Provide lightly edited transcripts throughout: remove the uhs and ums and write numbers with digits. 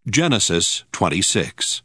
Genesis 26.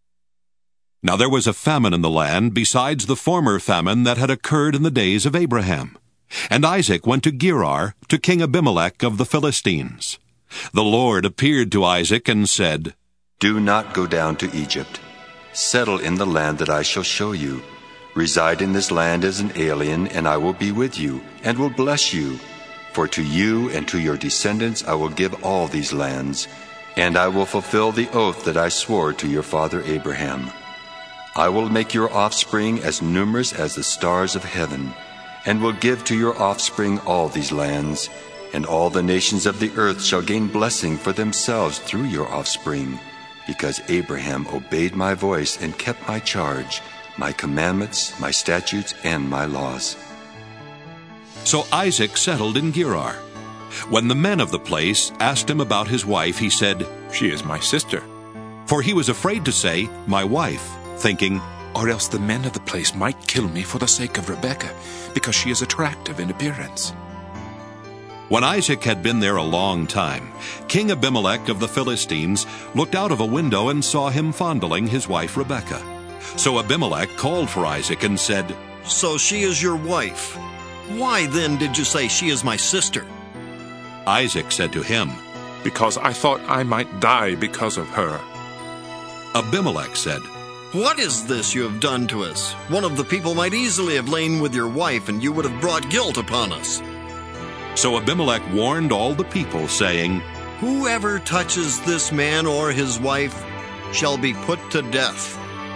Now there was a famine in the land besides the former famine that had occurred in the days of Abraham. And Isaac went to Gerar to King Abimelech of the Philistines. The Lord appeared to Isaac and said, Do not go down to Egypt. Settle in the land that I shall show you. Reside in this land as an alien, and I will be with you, and will bless you. For to you and to your descendants I will give all these lands, and I will fulfill the oath that I swore to your father Abraham. I will make your offspring as numerous as the stars of heaven, and will give to your offspring all these lands, and all the nations of the earth shall gain blessing for themselves through your offspring, because Abraham obeyed my voice and kept my charge, my commandments, my statutes, and my laws. So Isaac settled in Gerar. When the men of the place asked him about his wife, he said, She is my sister. For he was afraid to say, my wife, thinking, Or else the men of the place might kill me for the sake of Rebekah, because she is attractive in appearance. When Isaac had been there a long time, King Abimelech of the Philistines looked out of a window and saw him fondling his wife Rebekah. So Abimelech called for Isaac and said, So she is your wife. Why then did you say she is my sister? Isaac said to him, Because I thought I might die because of her. Abimelech said, What is this you have done to us? One of the people might easily have lain with your wife, and you would have brought guilt upon us. So Abimelech warned all the people, saying, Whoever touches this man or his wife shall be put to death.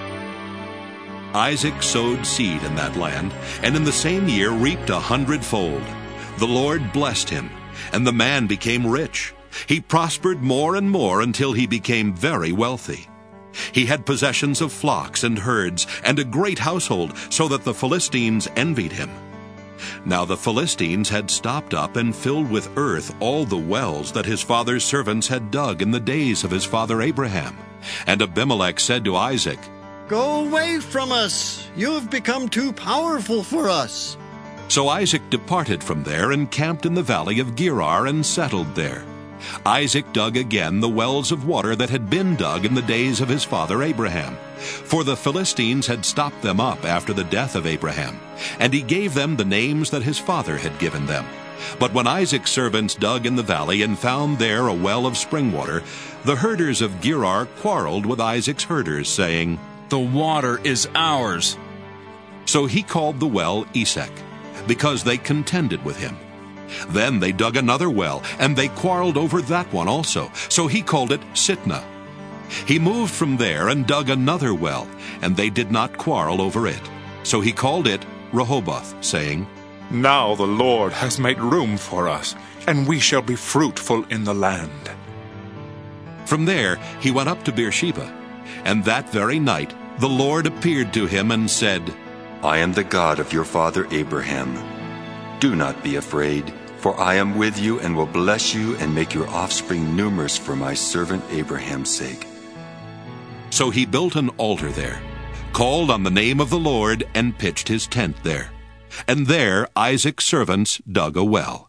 Isaac sowed seed in that land, and in the same year reaped 100-fold. The Lord blessed him, and the man became rich. He prospered more and more until he became very wealthy. He had possessions of flocks and herds, and a great household, so that the Philistines envied him. Now the Philistines had stopped up and filled with earth all the wells that his father's servants had dug in the days of his father Abraham. And Abimelech said to Isaac, Go away from us. You have become too powerful for us. So Isaac departed from there and camped in the valley of Gerar and settled there. Isaac dug again the wells of water that had been dug in the days of his father Abraham. For the Philistines had stopped them up after the death of Abraham, and he gave them the names that his father had given them. But when Isaac's servants dug in the valley and found there a well of spring water, the herders of Gerar quarreled with Isaac's herders, saying, The water is ours. So he called the well Esek, because they contended with him. Then they dug another well, and they quarreled over that one also. So he called it Sitnah. He moved from there and dug another well, and they did not quarrel over it. So he called it Rehoboth, saying, Now the Lord has made room for us, and we shall be fruitful in the land. From there he went up to Beersheba, and that very night the Lord appeared to him and said, I am the God of your father Abraham. Do not be afraid, for I am with you and will bless you and make your offspring numerous for my servant Abraham's sake. So he built an altar there, called on the name of the Lord, and pitched his tent there. And there Isaac's servants dug a well.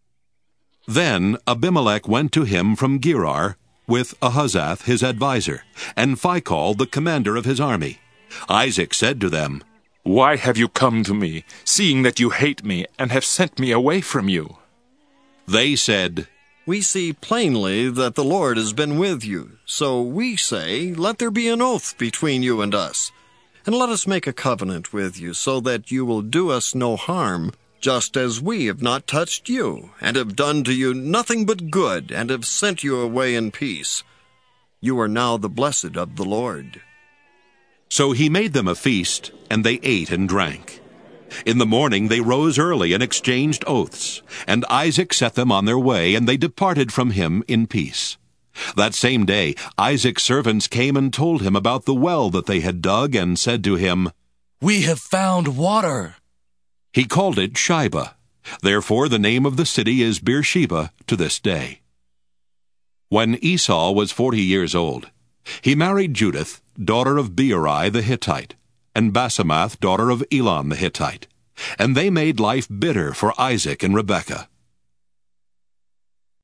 Then Abimelech went to him from Gerar with Ahuzzath his adviser, and Phicol the commander of his army. Isaac said to them, Why have you come to me, seeing that you hate me and have sent me away from you? They said, We see plainly that the Lord has been with you. So we say, Let there be an oath between you and us, and let us make a covenant with you, so that you will do us no harm, just as we have not touched you, and have done to you nothing but good, and have sent you away in peace. You are now the blessed of the Lord. So he made them a feast, and they ate and drank. In the morning they rose early and exchanged oaths, and Isaac set them on their way, and they departed from him in peace. That same day Isaac's servants came and told him about the well that they had dug, and said to him, We have found water. He called it Shibah. Therefore the name of the city is Beersheba to this day. When Esau was 40 years old, he married Judith, daughter of Beeri the Hittite, and Basemath, daughter of Elon the Hittite. And they made life bitter for Isaac and Rebekah.